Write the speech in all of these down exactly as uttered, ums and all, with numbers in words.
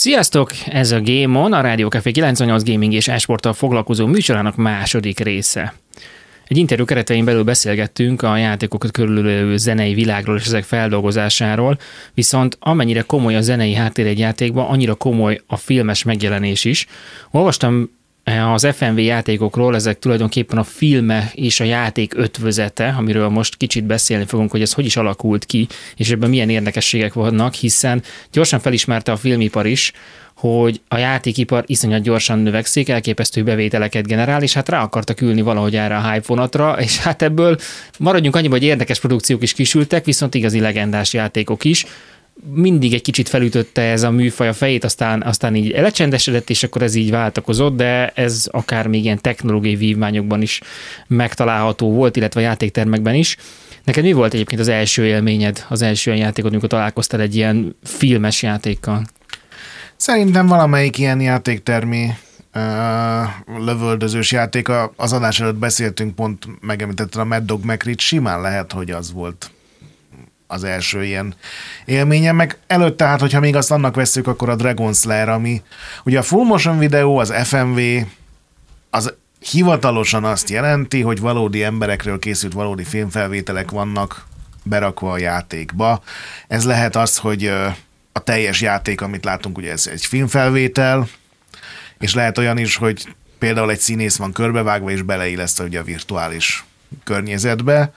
Sziasztok! Ez a Game On, a Rádió Café kilencvennyolc gaming és e-sporttal foglalkozó műsorának második része. Egy interjú keretein belül beszélgettünk a játékokat körülölő zenei világról és ezek feldolgozásáról, viszont amennyire komoly a zenei háttér egy játékban, annyira komoly a filmes megjelenés is. Olvastam az ef em vé játékokról, ezek tulajdonképpen a filme és a játék ötvözete, amiről most kicsit beszélni fogunk, hogy ez hogy is alakult ki, és ebben milyen érdekességek vannak, hiszen gyorsan felismerte a filmipar is, hogy a játékipar iszonyat gyorsan növekszik, elképesztő bevételeket generál, és hát rá akartak ülni valahogy erre a hype vonatra, és hát ebből maradjunk annyiba, hogy érdekes produkciók is kisültek, viszont igazi legendás játékok is. Mindig egy kicsit felütötte ez a műfaj a fejét, aztán, aztán így lecsendesedett, és akkor ez így váltakozott, de ez akár még ilyen technológiai vívmányokban is megtalálható volt, illetve a játéktermekben is. Neked mi volt egyébként az első élményed, az első olyan játékod, amikor találkoztál egy ilyen filmes játékkal? Szerintem valamelyik ilyen játéktermi uh, lövöldözős játék, az adás előtt beszéltünk, pont megemlítettem a Mad Dog McRitch, simán lehet, hogy az volt az első ilyen élményem, meg előtte, hát hogyha még azt annak vesszük, akkor a Dragon Slayer, ami ugye a full motion videó, az ef em vé, az hivatalosan azt jelenti, hogy valódi emberekről készült valódi filmfelvételek vannak berakva a játékba. Ez lehet az, hogy a teljes játék, amit látunk, ugye ez egy filmfelvétel, és lehet olyan is, hogy például egy színész van körbevágva, és beleillesztve ugye a virtuális környezetbe.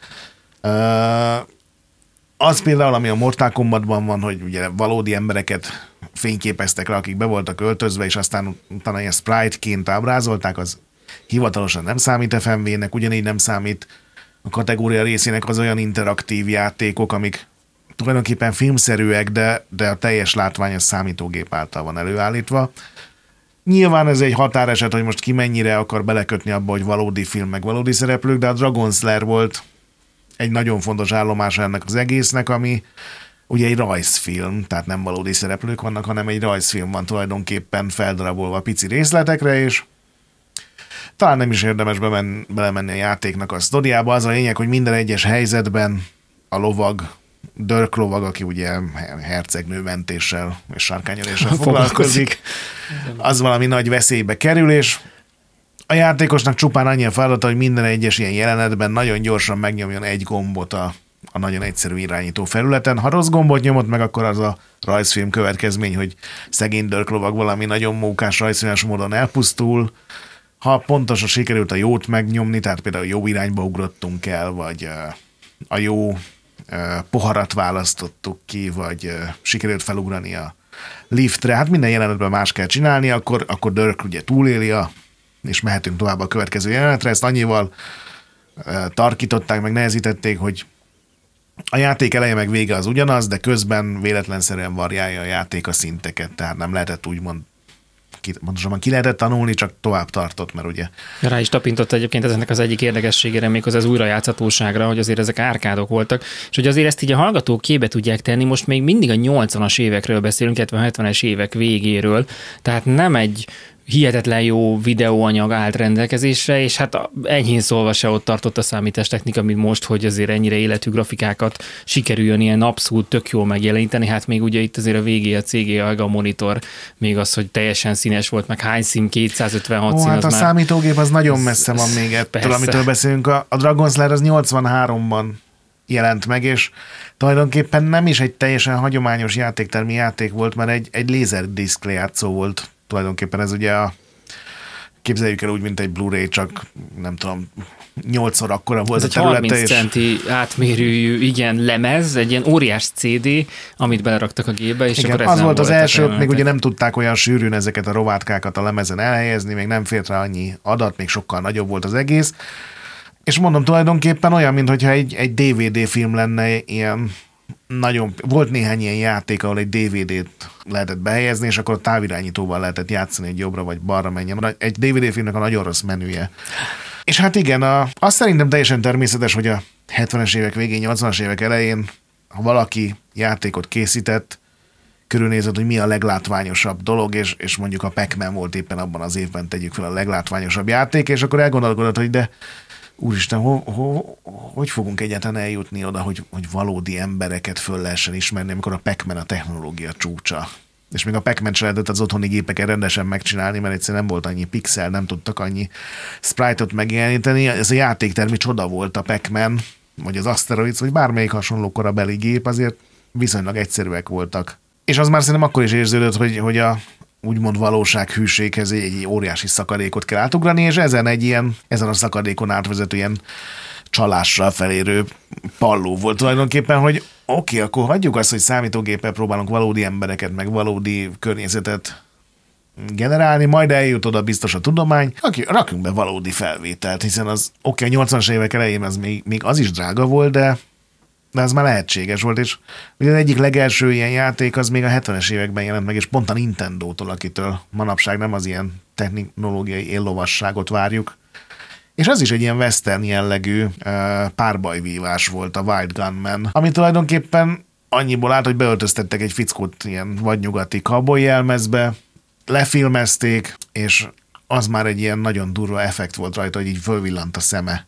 Az például, ami a Mortal Kombatban van, hogy ugye valódi embereket fényképeztek le, akik be voltak öltözve, és aztán utána ilyen sprite-ként ábrázolták, az hivatalosan nem számít ef em vé-nek, ugyanígy nem számít a kategória részének az olyan interaktív játékok, amik tulajdonképpen filmszerűek, de, de a teljes látvány a számítógép által van előállítva. Nyilván ez egy határeset, hogy most ki mennyire akar belekötni abba, hogy valódi film, meg valódi szereplők, de a Dragon Slayer volt egy nagyon fontos állomása ennek az egésznek, ami ugye egy rajzfilm, tehát nem valódi szereplők vannak, hanem egy rajzfilm van tulajdonképpen feldarabolva pici részletekre, és talán nem is érdemes bemen, belemenni a játéknak a sztoriába. Az a lényeg, hogy minden egyes helyzetben a lovag, Dirk lovag, aki ugye hercegnő mentéssel és sárkányolással foglalkozik, az valami nagy veszélybe kerül, és a játékosnak csupán annyi a feladata, hogy minden egyes ilyen jelenetben nagyon gyorsan megnyomjon egy gombot a, a nagyon egyszerű irányító felületen. Ha rossz gombot nyomott meg, akkor az a rajzfilm következmény, hogy szegény Dirk lovag valami nagyon mókás rajzfilmes módon elpusztul. Ha pontosan sikerült a jót megnyomni, tehát például jó irányba ugrottunk el, vagy a jó poharat választottuk ki, vagy sikerült felugrani a liftre, hát minden jelenetben más kell csinálni, akkor, akkor Dirk ugye túléli a és mehetünk tovább a következő jelenetre. Ezt annyival e, tarkították, meg nehezítették, hogy a játék eleje meg vége az ugyanaz, de közben véletlenszerűen variálja a játék a szinteket, tehát nem lehetett úgymond, ki, pontosabban ki lehetett tanulni, csak tovább tartott, mert ugye... Rá is tapintott egyébként eznek az egyik érdekességére, méghozzá az újrajátszhatóságra, hogy azért ezek árkádok voltak, és hogy azért ezt így a hallgatók képbe tudják tenni, most még mindig a nyolcvanas évekről beszélünk, illetve a hetvenes évek végéről, tehát nem egy hihetetlen jó videóanyag állt rendelkezésre, és hát enyhén szólva se ott tartott a számítástechnika, mint most, hogy azért ennyire életű grafikákat sikerüljön ilyen abszolút tök jól megjeleníteni. Hát még ugye itt azért a végé a cé gé á, a monitor, még az, hogy teljesen színes volt, meg hány szín, kétszázötvenhat Ó, szín. hát a már... számítógép az nagyon messze van még ettől, persze. Amitől beszélünk. A, a Dragon Slayer az nyolcvanháromban jelent meg, és tulajdonképpen nem is egy teljesen hagyományos játéktermi játék volt, mert egy, egy lézerdiszk lejátszó volt. Tulajdonképpen ez ugye a, képzeljük el úgy, mint egy Blu-ray, csak nem tudom, nyolcszor akkora volt ez a területe. harminc és... centi átmérőjű, igen, lemez, egy ilyen óriás cé dé, amit beleraktak a gépbe, és igen, akkor ez az nem volt az volt első, a még ugye nem tudták olyan sűrűn ezeket a rovátkákat a lemezen elhelyezni, még nem fért rá annyi adat, még sokkal nagyobb volt az egész. És mondom, tulajdonképpen olyan, mintha egy, egy dé vé dé film lenne, ilyen nagyon, volt néhány ilyen játék, ahol egy dé vé dét lehetett behelyezni, és akkor a távirányítóval lehetett játszani, hogy jobbra vagy balra menjen. Egy dé vé dé filmnek a nagyon rossz menüje. És hát igen, a, azt szerintem teljesen természetes, hogy a hetvenes évek végén, nyolcvanas évek elején, ha valaki játékot készített, körülnézett, hogy mi a leglátványosabb dolog, és, és mondjuk a Pac-Man volt éppen abban az évben, tegyük fel, a leglátványosabb játék, és akkor elgondolkodott, hogy de úristen, ho, ho, hogy fogunk egyáltalán eljutni oda, hogy, hogy valódi embereket föl lehessen ismerni, amikor a Pac-Man a technológia csúcsa. és még a Pac-Man se lehetett az otthoni gépeken rendesen megcsinálni, mert egyszerűen nem volt annyi pixel, nem tudtak annyi sprite-ot megjeleníteni. Ez a játéktermi csoda volt a Pac-Man, vagy az Asteroids, vagy bármelyik hasonló korabeli gép, azért viszonylag egyszerűek voltak. És az már szerintem akkor is érződött, hogy, hogy a úgymond valósághűséghez egy, egy óriási szakadékot kell átugrani, és ezen egy ilyen, ezen a szakadékon átvezető ilyen csalással felérő palló volt tulajdonképpen, hogy oké, okay, akkor hagyjuk azt, hogy számítógéppel próbálunk valódi embereket, meg valódi környezetet generálni, majd eljut oda biztos a tudomány, rakjunk be valódi felvételt, hiszen az oké, okay, a nyolcvanas évek elején az még, még az is drága volt, de de az már lehetséges volt, és ugye az egyik legelső ilyen játék az még a hetvenes években jelent meg, és pont a Nintendótól, akitől manapság nem az ilyen technológiai éllovasságot várjuk. És az is egy ilyen western jellegű uh, párbajvívás volt, a Wild Gunman, ami tulajdonképpen annyiból állt, hogy beöltöztettek egy fickót ilyen vadnyugati cowboy jelmezbe, lefilmezték, és az már egy ilyen nagyon durva effekt volt rajta, hogy így fölvillant a szeme.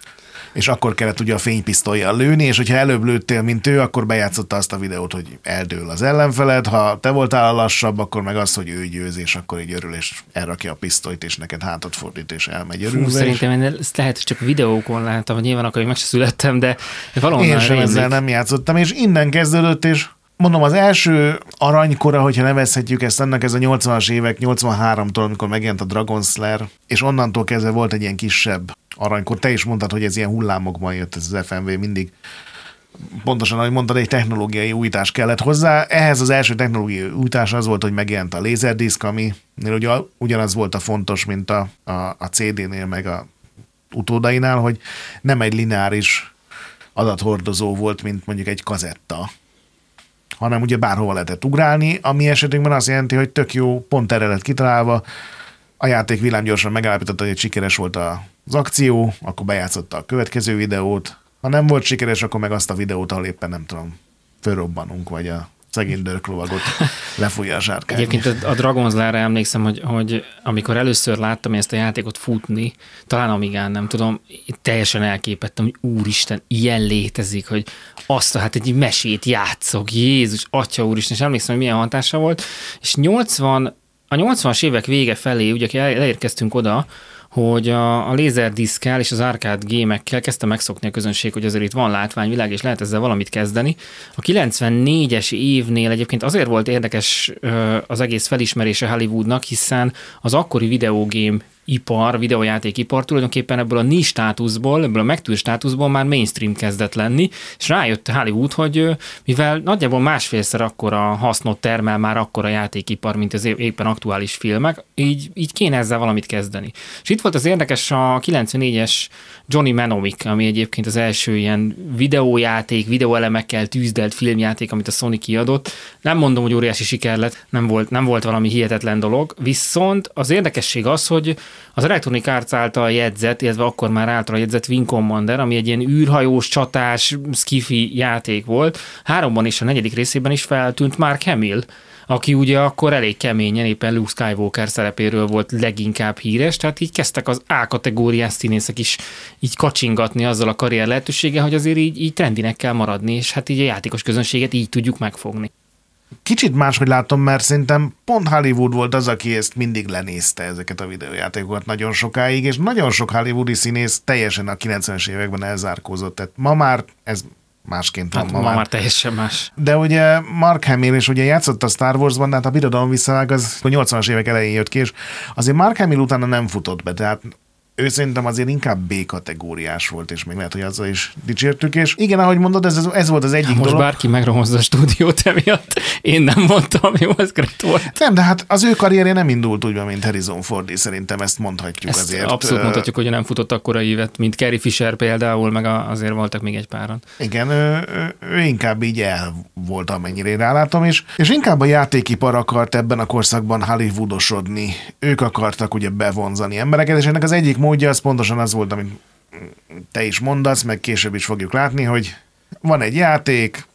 És akkor kellett ugye a fénypisztollyal lőni, és hogyha előbb lőttél, mint ő, akkor bejátszotta azt a videót, hogy eldől az ellenfeled, ha te voltál a lassabb, akkor meg az, hogy ő győz, és akkor így örül, és elrakja a pisztolyt, és neked hátat fordít, és elmegy örülve. Fú, szerintem én ezt lehet, hogy csak videókon láttam, hogy nyilván akkor még meg se születtem, de valahonnan én sem ezzel nem játszottam, és innen kezdődött, és mondom, az első aranykora, hogyha nevezhetjük ezt, annak ez a nyolcvanas évek, nyolcvanháromtól, amikor megjelent a Dragon Slayer, és onnantól kezdve volt egy ilyen kisebb aranykor. Te is mondtad, hogy ez ilyen hullámokban jött ez az ef em vé mindig. Pontosan, ahogy mondtad, egy technológiai újítás kellett hozzá. Ehhez az első technológiai újítás az volt, hogy megjelent a Laserdisc, aminél ugye ugyanaz volt a fontos, mint a, a, a cé dé-nél, meg a utódainál, hogy nem egy lineáris adathordozó volt, mint mondjuk egy kazetta, hanem ugye bárhova lehetett ugrálni, ami esetünkben azt jelenti, hogy tök jó, pont erre lett kitalálva, a játék villámgyorsan megállapította, hogy sikeres volt az akció, akkor bejátszotta a következő videót, ha nem volt sikeres, akkor meg azt a videót, ahol éppen nem tudom, fölrobbanunk, vagy a szegény dörklovagot lefújja a sárkány. Egyébként a Dragon Slayer-re emlékszem, hogy, hogy amikor először láttam ezt a játékot futni, talán Amigán, nem tudom, teljesen elképettem, hogy úristen, ilyen létezik, hogy azt a, hát egy mesét játszok, Jézus, atya úristen, és emlékszem, hogy milyen hatása volt, és nyolcvan, a nyolcvanas évek vége felé, ugye leérkeztünk oda, hogy a, a lézerdiszkkel és az arcade gémekkel kezdte megszokni a közönség, hogy azért itt van látványvilág, és lehet ezzel valamit kezdeni. A kilencvennégyes évnél egyébként azért volt érdekes az egész felismerése Hollywoodnak, hiszen az akkori videógém ipar, videójátékipar tulajdonképpen ebből a niche státuszból, ebből a megtűr státuszból már mainstream kezdett lenni, és rájött Hollywood, hogy mivel nagyjából másfélszer akkora hasznot termel már akkora játékipar, mint az éppen aktuális filmek, így, így kéne ezzel valamit kezdeni. És itt volt az érdekes a kilencvennégyes Johnny Mnemonic, ami egyébként az első ilyen videójáték, videóelemekkel tűzdelt filmjáték, amit a Sony kiadott. Nem mondom, hogy óriási siker lett, nem volt, nem volt valami hihetetlen dolog, viszont az érdekesség az, hogy az Electronic Arts által jegyzett, illetve akkor már által jegyzett Wing Commander, ami egy ilyen űrhajós, csatás, skifi játék volt, háromban és a negyedik részében is feltűnt Mark Hamill, aki ugye akkor elég keményen, éppen Luke Skywalker szerepéről volt leginkább híres, tehát így kezdtek az A-kategóriás színészek is így kacsingatni azzal a karrier lehetőséggel, hogy azért így, így trendinek kell maradni, és hát így a játékos közönséget így tudjuk megfogni. Kicsit máshogy látom, mert szerintem pont Hollywood volt az, aki ezt mindig lenézte, ezeket a videójátékokat nagyon sokáig, és nagyon sok hollywoodi színész teljesen a kilencvenes években elzárkózott. Tehát ma már ez másként van. Hát ma, ma már, már teljesen más. De ugye Mark Hamill is ugye játszott a Star Wars-ban, de hát a birodalom visszavág az a nyolcvanas évek elején jött ki, és azért Mark Hamill utána nem futott be, tehát ő szerintem azért inkább B-kategóriás volt, és még lehet, hogy azzal is dicsértük, és igen, ahogy mondod, ez, ez volt az egyik most dolog. Most bárki megromozza a stúdiót emiatt, én nem mondtam, jó, ez great volt. Nem, de hát az ő karrierje nem indult úgy, mint Harrison Ford, szerintem ezt mondhatjuk ezt azért. Abszolút mondhatjuk, hogy nem futott akkora évet, mint Carrie Fisher például, meg azért voltak még egy páran. Igen, ő, ő, ő inkább így el volt, amennyire én rálátom, és, és inkább a játékipar akart ebben a korszakban hollywoodosodni. Ők akartak ugye bevonzani embereket, és ennek az egyik módja az pontosan az volt, amit te is mondasz, meg később is fogjuk látni, hogy van egy játék,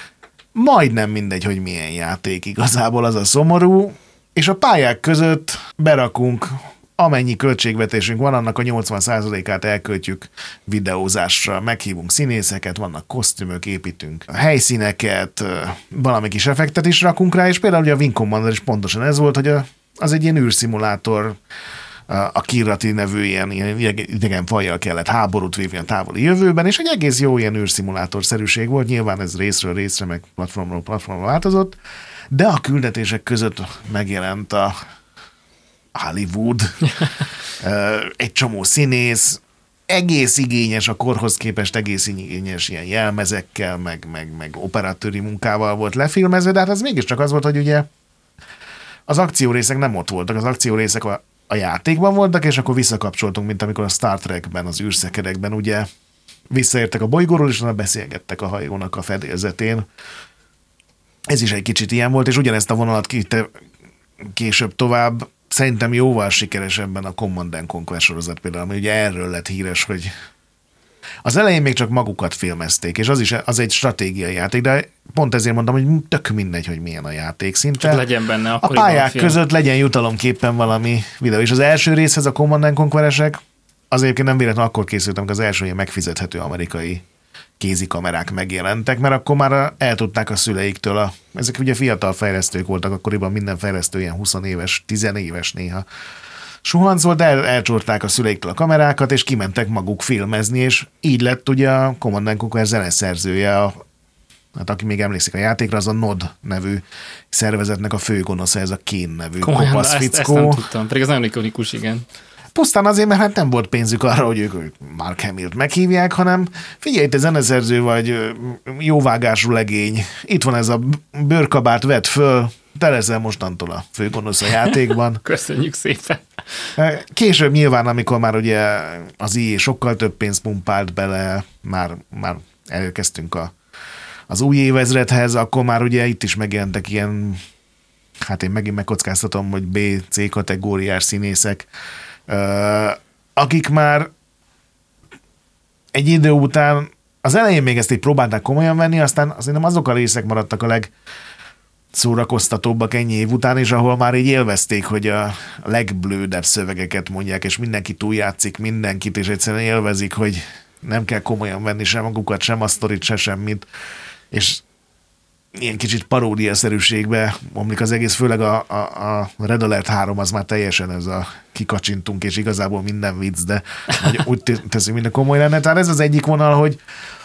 majdnem mindegy, hogy milyen játék igazából, az a szomorú, és a pályák között berakunk amennyi költségvetésünk van, annak a nyolcvan százalékát elköltjük videózásra. Meghívunk színészeket, vannak kosztümök, építünk helyszíneket, valami kis effektet is rakunk rá, és például ugye a Wing Commander is pontosan ez volt, hogy a, az egy ilyen űrszimulátor, a Kirati nevű ilyen, ilyen idegen fajjal kellett háborút vívni a távoli jövőben, és egy egész jó ilyen űrszimulátorszerűség volt. Nyilván ez részről részre, meg platformról platformról változott, de a küldetések között megjelent a Hollywood, egy csomó színész, egész igényes, a korhoz képest egész igényes ilyen jelmezekkel, meg, meg, meg operatőri munkával volt lefilmezve, de hát ez mégiscsak az volt, hogy ugye az akciórészek nem ott voltak, az akciórészek a, a játékban voltak, és akkor visszakapcsoltunk, mint amikor a Star Trekben, az űrszekerekben ugye visszaértek a bolygóról, és onnan beszélgettek a hajónak a fedélzetén. Ez is egy kicsit ilyen volt, és ugyanezt a vonalat kitte később tovább, szerintem jóval sikeresebben a Command and Conquer sorozat például, ami ugye erről lett híres, hogy az elején még csak magukat filmezték, és az is az egy stratégiai játék, de pont ezért mondtam, hogy tök mindegy, hogy milyen a játék szinte. Csak legyen benne a pályák között legyen jutalomképpen valami videó. És az első részhez a Command and Conqueresek az egyébként nem véletlenül akkor készültem, amikor az első ilyen megfizethető amerikai kézikamerák megjelentek, mert akkor már el tudták a szüleiktől, a, ezek ugye fiatal fejlesztők voltak, akkoriban minden fejlesztő ilyen húsz éves, tíz éves néha suhanc volt, el, elcsorták a szüleiktől a kamerákat, és kimentek maguk filmezni, és így lett ugye a Command and Conquer zeneszerzője, a, hát aki még emlékszik a játékra, az a nod nevű szervezetnek a főgonosza, ez a Kane nevű komolyan, kopasz ezt, fickó. ezt nem tudtam, pedig ez nagyon ikonikus, igen. Pusztán azért, mert hát nem volt pénzük arra, hogy ők Mark Hamilt meghívják, hanem figyelj, te zeneszerző vagy, jóvágású legény, itt van ez a bőrkabát, vedd föl, te leszel mostantól a főgonosz a játékban. Köszönjük szépen. Később nyilván, amikor már ugye az í á sokkal több pénzt pumpált bele, már, már elkezdtünk a, az új évezredhez, akkor már ugye itt is megjelentek ilyen, hát én megint megkockáztatom, hogy B-C kategóriás színészek, Uh, akik már egy idő után, az elején még ezt így próbálták komolyan venni, aztán azért nem azok a részek maradtak a legszórakoztatóbbak ennyi év után, és ahol már így élvezték, hogy a legblődebb szövegeket mondják, és mindenki túljátszik mindenkit, és egyszerűen élvezik, hogy nem kell komolyan venni sem magukat, sem a sztorit, se semmit, és ilyen kicsit paródiaszerűségbe omlik az egész, főleg a, a, a Red Alert három az már teljesen ez a kikacsintunk, és igazából minden vicc, de úgy teszünk, minden komoly lenne. Tehát ez az egyik vonal, hogy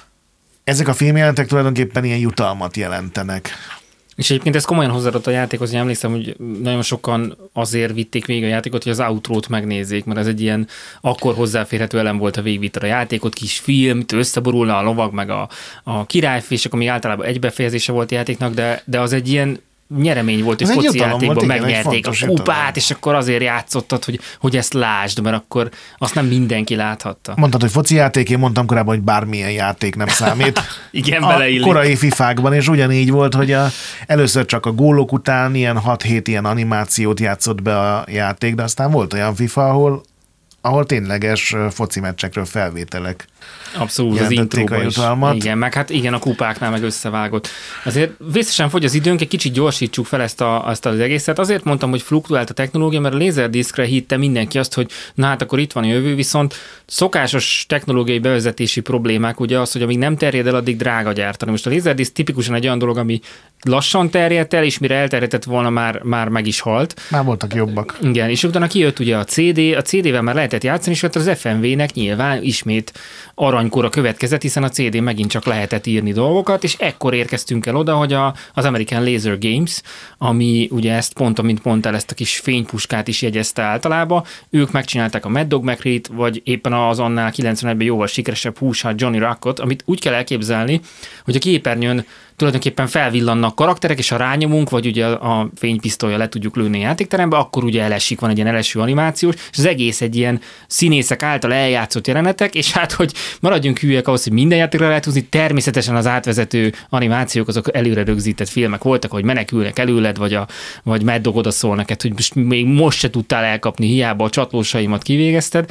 ezek a filmjelentek tulajdonképpen ilyen jutalmat jelentenek. És egyébként ez komolyan hozzáadott a játékhoz, én emlékszem, hogy nagyon sokan azért vitték végig a játékot, hogy az outrót megnézzék, mert ez egy ilyen akkor hozzáférhető elem volt a végigvitted a játékot, kis film, összeborulna a lovag, meg a, a királyfi, és akkor még általában egy befejezése volt a játéknak, de, de az egy ilyen nyeremény volt, hogy foci játékban megnyerték a kupát, és akkor azért játszottad, hogy, hogy ezt lásd, mert akkor azt nem mindenki láthatta. Mondtad, hogy foci játék, én mondtam korábban, hogy bármilyen játék nem számít. Igen, a beleillik. Korai fifákban, és ugyanígy volt, hogy a, először csak a gólok után ilyen hat-hét ilyen animációt játszott be a játék, de aztán volt olyan FIFA, ahol, ahol tényleges foci meccsekről felvételek. Abszolút, az intróban is. Igen, meg hát igen, a kupáknál meg összevágott. Azért vészesen fogy az időnk, egy kicsit gyorsítsuk fel ezt, a, ezt az egészet. Azért mondtam, hogy fluktuált a technológia, mert a Laserdiscre hitte mindenki azt, hogy na hát akkor itt van a jövő, viszont szokásos technológiai bevezetési problémák, ugye az, hogy amíg nem terjed el, addig drága gyártani. Most a Laserdisc tipikusan egy olyan dolog, ami lassan terjedt el, és mire elterjedett volna, már, már meg is halt. Már voltak jobbak. Igen, és utána kijött ugye a cé dé, a cé dével már lehetett játszani, és hát az ef em vé-nek nyilván ismét aranykora következett, hiszen a cé dé megint csak lehetett írni dolgokat, és ekkor érkeztünk el oda, hogy a, az American Laser Games, ami ugye ezt pont, amint mondtál, ezt a kis fénypuskát is jegyezte általában, ők megcsinálták a Mad Dog McCree-t, vagy éppen az annál kilencvenegyben jóval sikeresebb húsát Johnny Rockot, amit úgy kell elképzelni, hogy a képernyőn tulajdonképpen felvillannak karakterek, és ha rányomunk, vagy ugye a fénypisztolya le tudjuk lőni a játékterembe, akkor ugye elesik, van egy ilyen eleső animációs, és az egész egy ilyen színészek által eljátszott jelenetek, és hát, hogy maradjunk hülyek ahhoz, hogy minden játékra lehet húzni, természetesen az átvezető animációk, azok előre rögzített filmek voltak, hogy menekülnek előled, vagy, a, vagy Mad Dog oda szól neked, hogy most, még most se tudtál elkapni, hiába a csatlósaimat kivégezted.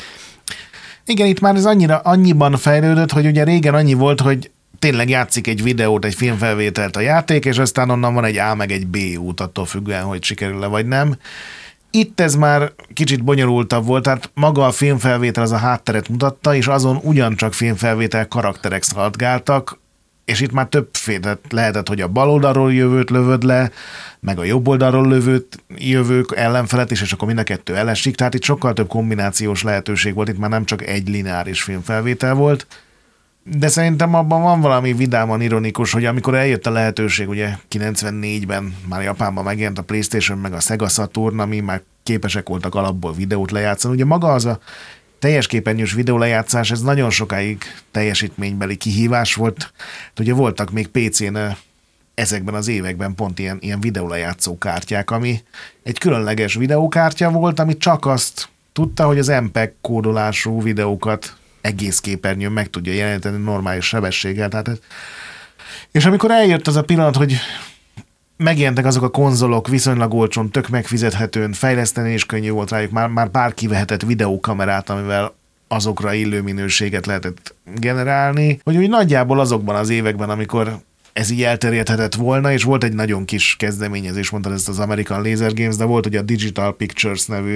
Igen, itt már ez annyira, annyiban fejlődött, hogy ugye régen annyi volt, hogy tényleg játszik egy videót, egy filmfelvételt a játék, és aztán onnan van egy A meg egy B út, attól függően, hogy sikerül-e vagy nem. Itt ez már kicsit bonyolultabb volt, tehát maga a filmfelvétel az a hátteret mutatta, és azon ugyancsak filmfelvétel karakterek szaladgáltak, és itt már többféle lehetett, hogy a bal oldalról jövőt lövöd le, meg a jobb oldalról lövőt jövők ellenfelet is, és akkor mind a kettő elesik, tehát itt sokkal több kombinációs lehetőség volt, itt már nem csak egy lineáris filmfelvétel volt, de szerintem abban van valami vidáman ironikus, hogy amikor eljött a lehetőség, ugye kilencvennégyben már Japánban megjelent a PlayStation meg a Sega Saturn, ami már képesek voltak alapból videót lejátszani, ugye maga az a teljes képernyős videólejátszás, ez nagyon sokáig teljesítménybeli kihívás volt. Ugye voltak még pé cén ezekben az években pont ilyen, ilyen videólejátszó kártyák, ami egy különleges videókártya volt, ami csak azt tudta, hogy az em pé e gé kódolású videókat egész képernyőn meg tudja jeleníteni normális sebességgel. Tehát ez... És amikor eljött az a pillanat, hogy megjelentek azok a konzolok viszonylag olcsón, tök megfizethetőn, fejleszteni is könnyű volt rájuk, már, már bárki vehetett videókamerát, amivel azokra illő minőséget lehetett generálni, hogy úgy nagyjából azokban az években, amikor ez így elterjedhetett volna, és volt egy nagyon kis kezdeményezés, mondtad ezt az American Laser Games, de volt ugye a Digital Pictures nevű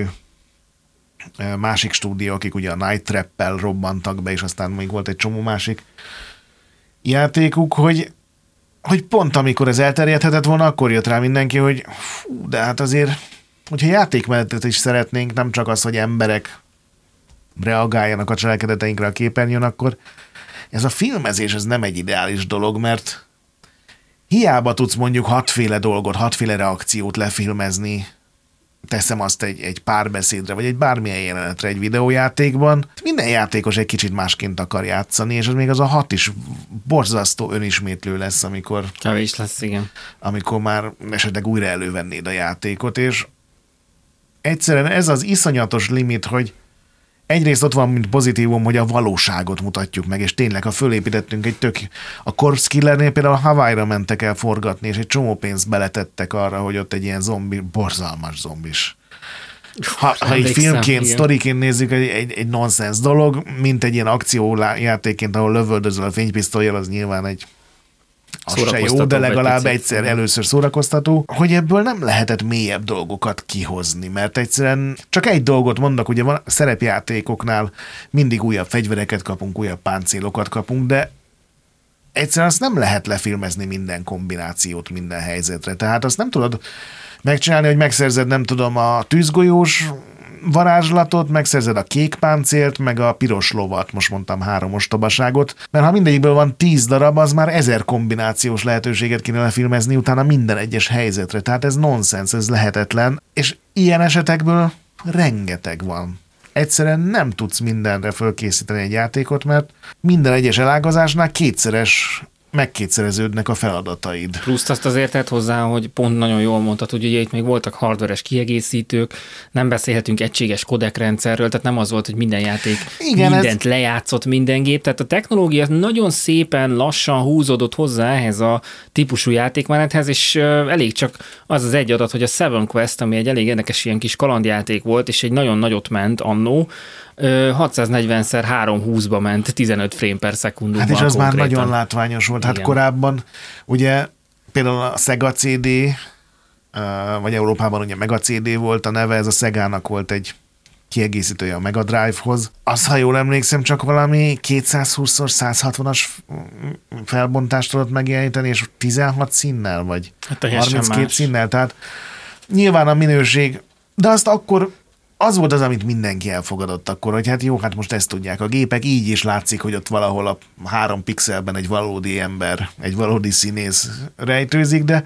másik stúdió, akik ugye a Night Trap-pel robbantak be, és aztán még volt egy csomó másik játékuk, hogy hogy pont amikor ez elterjedhetett volna, akkor jött rá mindenki, hogy fú, de hát azért, hogyha játékmenetet is szeretnénk, nem csak az, hogy emberek reagáljanak a cselekedeteinkre a képernyőn, akkor ez a filmezés ez nem egy ideális dolog, mert hiába tudsz mondjuk hatféle dolgot, hatféle reakciót lefilmezni, teszem azt egy, egy párbeszédre, vagy egy bármilyen jelenetre egy videójátékban, minden játékos egy kicsit másként akar játszani, és az még az a hat is borzasztó önismétlő lesz, amikor... Kevés lesz, igen. Amikor már esetleg újra elővennéd a játékot, és egyszerűen ez az iszonyatos limit, hogy egyrészt ott van, mint pozitívum, hogy a valóságot mutatjuk meg, és tényleg, ha fölépítettünk egy tök... A Corpse Killernél például a Hawaii-ra mentek el forgatni, és egy csomó pénzt beletettek arra, hogy ott egy ilyen zombi, borzalmas zombis. Ha, ha egy filmként, sztoriként nézzük, egy, egy, egy nonsens dolog, mint egy ilyen akciójátékként, ahol lövöldözöl a fénypisztollyal, az nyilván egy az se jó, de legalább egyszer először szórakoztató, hogy ebből nem lehetett mélyebb dolgokat kihozni, mert egyszerűen csak egy dolgot mondok, ugye van szerepjátékoknál mindig újabb fegyvereket kapunk, újabb páncélokat kapunk, de egyszerűen azt nem lehet lefilmezni minden kombinációt minden helyzetre. Tehát azt nem tudod megcsinálni, hogy megszerzed, nem tudom, a tűzgolyós varázslatot, megszerzed a kék páncélt, meg a piros lovat, most mondtam három ostobaságot, mert ha mindegyikből van tíz darab, az már ezer kombinációs lehetőséget kéne lefilmezni utána minden egyes helyzetre. Tehát ez nonsens, ez lehetetlen, és ilyen esetekből rengeteg van. Egyszerűen nem tudsz mindenre fölkészíteni egy játékot, mert minden egyes elágazásnál kétszeres megkétszereződnek a feladataid. Plusz azt azért tett hozzá, hogy pont nagyon jól mondtad, hogy ugye itt még voltak hardveres kiegészítők, nem beszélhetünk egységes kodekrendszerről, tehát nem az volt, hogy minden játék igen, mindent ez... lejátszott minden gép, tehát a technológia nagyon szépen lassan húzódott hozzá ehhez a típusú játékmenethez, és elég csak az az egy adat, hogy a Seven Quest, ami egy elég érdekes ilyen kis kalandjáték volt, és egy nagyon nagyot ment annó, hatszáznegyven szer háromszázhúszba ment tizenöt frame per szekundumban. Hát és az konkrétan. Már nagyon látványos volt. Hát igen. Korábban ugye például a Sega cé dé, vagy Európában ugye Mega cé dé volt a neve, ez a Segának volt egy kiegészítője a Mega Drive-hoz. Az, ha jól emlékszem, csak valami kétszázhúsz szor száz hatvanas felbontást tudott megjeleníteni, és tizenhat színnel, vagy hát harminckét színnel. Tehát nyilván a minőség, de azt akkor az volt az, amit mindenki elfogadott akkor, hogy hát jó, hát most ezt tudják a gépek, így is látszik, hogy ott valahol a három pixelben egy valódi ember, egy valódi színész rejtőzik, de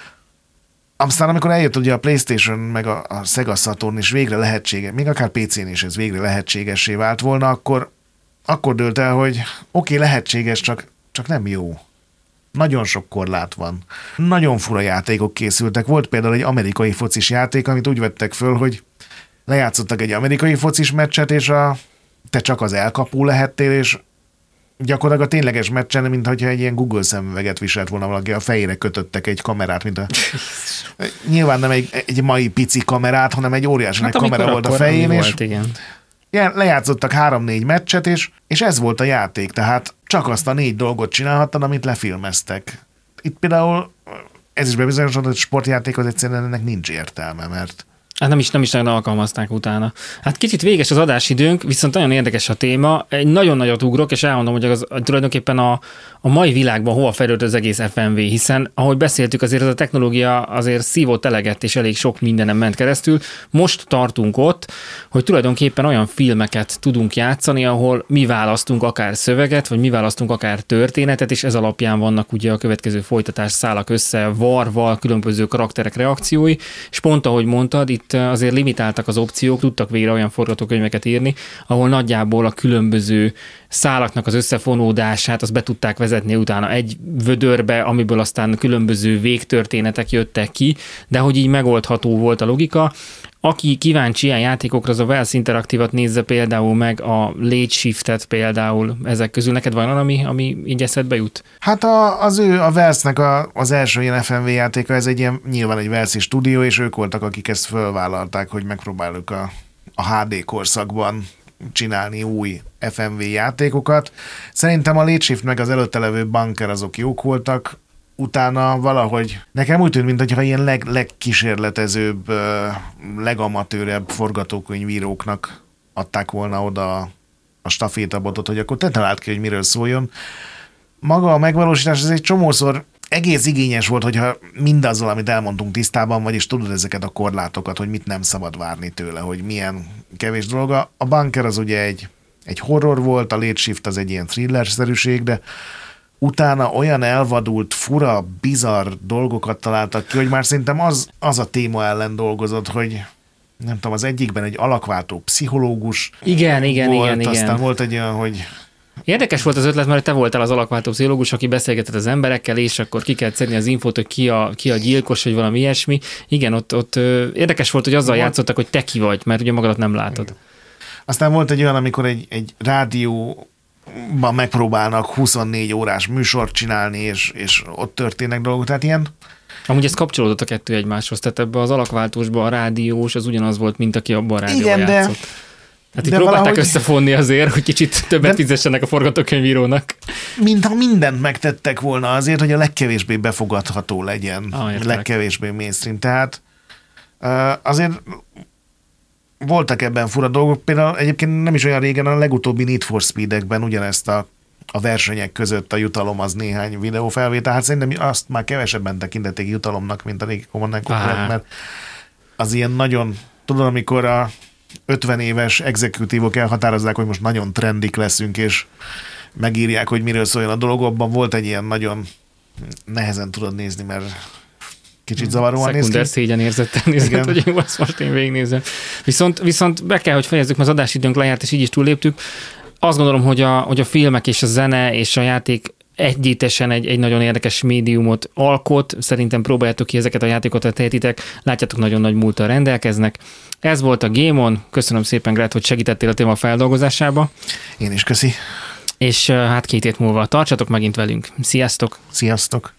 aztán amikor eljött ugye a PlayStation meg a, a Sega Saturn is végre lehetséges, még akár pé cén is ez végre lehetségessé vált volna, akkor, akkor dőlt el, hogy oké, okay, lehetséges, csak, csak nem jó. Nagyon sok korlát van. Nagyon fura játékok készültek. Volt például egy amerikai focis játék, amit úgy vettek föl, hogy lejátszottak egy amerikai focis meccset, és a, te csak az elkapó lehettél, és gyakorlatilag a tényleges meccsen, mintha egy ilyen Google szemüveget viselt volna valaki, a fejére kötöttek egy kamerát, mint a... Nyilván nem egy, egy mai pici kamerát, hanem egy óriási hát, kamera volt a fején, és volt, igen. Lejátszottak három-négy meccset, és, és ez volt a játék, tehát csak azt a négy dolgot csinálhattad, amit lefilmeztek. Itt például ez is bebizonyosodott, hogy sportjáték az egyszerűen ennek nincs értelme, mert Hát nem is, nem is nagyon alkalmazták utána. Hát kicsit véges az adásidőnk, viszont nagyon érdekes a téma. Egy nagyon nagyot ugrok, és elmondom, hogy az, tulajdonképpen a, a mai világban hova fejlődött az egész ef em vé, hiszen ahogy beszéltük, azért ez a technológia azért szívott eleget, és elég sok mindenem ment keresztül. Most tartunk ott, hogy tulajdonképpen olyan filmeket tudunk játszani, ahol mi választunk akár szöveget, vagy mi választunk akár történetet, és ez alapján vannak ugye a következő folytatás szálak össze, varval, különböző karakterek reakciói, és pont ahogy mondtad, itt azért limitáltak az opciók, tudtak végre olyan forgatókönyveket írni, ahol nagyjából a különböző szálaknak az összefonódását azt be tudták vezetni utána egy vödörbe, amiből aztán különböző végtörténetek jöttek ki, de hogy így megoldható volt a logika. Aki kíváncsi ilyen játékokra, az a Wells Interactive-at nézze például meg, a Late Shift-et például ezek közül. Neked van olyan, ami, ami így eszedbe jut? Hát a, az ő, a Wells-nek a, az első ilyen ef em vé játéka, ez egy ilyen, nyilván egy Wells-i stúdió, és ők voltak, akik ezt fölvállalták, hogy megpróbáljuk a, a há dé korszakban csinálni új ef em vé játékokat. Szerintem a Late Shift meg az előtte levő Bunker azok jók voltak, utána valahogy nekem úgy tűnt, mintha ilyen leg, legkísérletezőbb, legamatőrebb forgatókönyvíróknak adták volna oda a stafétabotot, hogy akkor te találd ki, hogy miről szóljon. Maga a megvalósítás, ez egy csomószor egész igényes volt, hogyha mindazzal, amit elmondtunk tisztában, vagyis tudod ezeket a korlátokat, hogy mit nem szabad várni tőle, hogy milyen kevés dolga. A Bunker az ugye egy, egy horror volt, a Late Shift az egy ilyen thriller-szerűség, de utána olyan elvadult, fura, bizarr dolgokat találtak ki, hogy már szerintem az, az a téma ellen dolgozott, hogy nem tudom, az egyikben egy alakváltó pszichológus igen, igen, volt, igen, aztán igen. volt egy olyan, hogy Érdekes volt az ötlet, mert te voltál az alakváltó pszichológus, aki beszélgetett az emberekkel, és akkor ki kell szedni az infót, hogy ki a, ki a gyilkos, vagy valami ilyesmi. Igen, ott, ott érdekes volt, hogy azzal volt. Játszottak, hogy te ki vagy, mert ugye magadat nem látod. Aztán volt egy olyan, amikor egy, egy rádióban megpróbálnak huszonnégy órás műsort csinálni, és, és ott történnek dolgok, tehát ilyen. Amúgy ez kapcsolódott a kettő egymáshoz, tehát ebbe az alakváltósban a rádiós az ugyanaz volt, mint aki abban a rádióban igen, játszott. De... Hát itt de próbálták valahogy összefonni azért, hogy kicsit többet de... fizessenek a forgatókönyvírónak. Mintha mindent megtettek volna azért, hogy a legkevésbé befogadható legyen, ah, legkevésbé mainstream. Tehát azért voltak ebben fura dolgok. Például egyébként nem is olyan régen, a legutóbbi Need for Speed-ekben ugyanezt a, a versenyek között a jutalom az néhány videófelvétel. Hát szerintem azt már kevesebben tekintették jutalomnak, mint a régi Command and Conquer, mert az ilyen nagyon, tudod, amikor a ötven éves exekutívok elhatározzák, hogy most nagyon trendik leszünk, és megírják, hogy miről szóljon a dolog, abban volt egy ilyen nagyon nehezen tudod nézni, mert kicsit zavaróan néz ki. Szekunder szégyen érzettel nézett, hogy jó, azt most én végignézem. Viszont, viszont be kell, hogy fejezzük, mert az adásidőnk lejárt, és így is túlléptük. Azt gondolom, hogy a, hogy a filmek és a zene és a játék együttesen egy, egy nagyon érdekes médiumot alkot. Szerintem próbáljátok ki ezeket a játékokat, tehetitek. Látjátok, nagyon nagy múlttal rendelkeznek. Ez volt a Game On. Köszönöm szépen, Gret, hogy segítettél a téma feldolgozásába. Én is köszi. És hát két hét múlva tartsatok megint velünk. Sziasztok! Sziasztok!